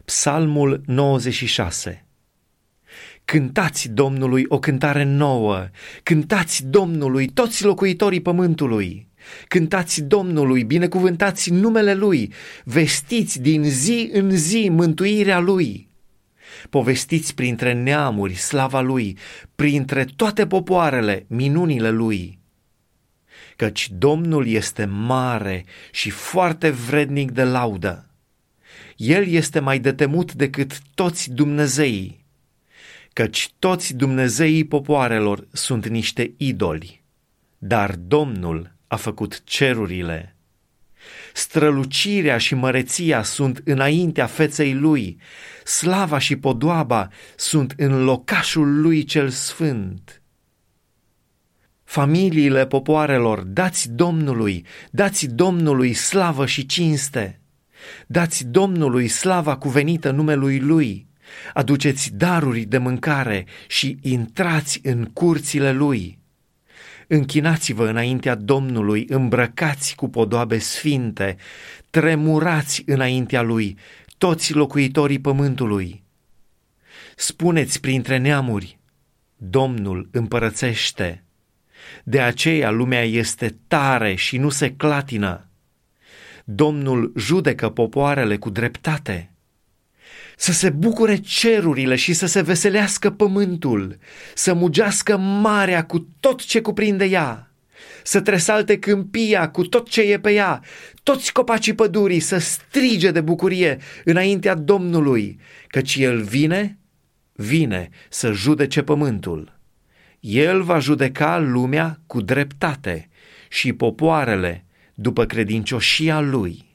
Psalmul 96. Cântați Domnului o cântare nouă, cântați Domnului toți locuitorii pământului. Cântați Domnului, binecuvântați numele Lui, vestiți din zi în zi mântuirea Lui. Povestiți printre neamuri slava Lui, printre toate popoarele minunile Lui. Căci Domnul este mare și foarte vrednic de laudă. El este mai de temut decât toți dumnezeii, căci toți dumnezeii popoarelor sunt niște idoli, dar Domnul a făcut cerurile. Strălucirea și măreția sunt înaintea feței Lui, slava și podoaba sunt în locașul Lui cel sfânt. Familiile popoarelor, dați Domnului slavă și cinste. Dați Domnului slava cuvenită numelui Lui, aduceți daruri de mâncare și intrați în curțile Lui. Închinați-vă înaintea Domnului, îmbrăcați cu podoabe sfinte, tremurați înaintea Lui, toți locuitorii pământului. Spuneți printre neamuri, Domnul împărățește, de aceea lumea este tare și nu se clatină. Domnul judecă popoarele cu dreptate. Să se bucure cerurile și să se veselească pământul, să mugească marea cu tot ce cuprinde ea, să tresalte câmpia cu tot ce e pe ea, toți copacii pădurii să strige de bucurie înaintea Domnului, căci El vine să judece pământul. El va judeca lumea cu dreptate și popoarele după credincioșia Lui.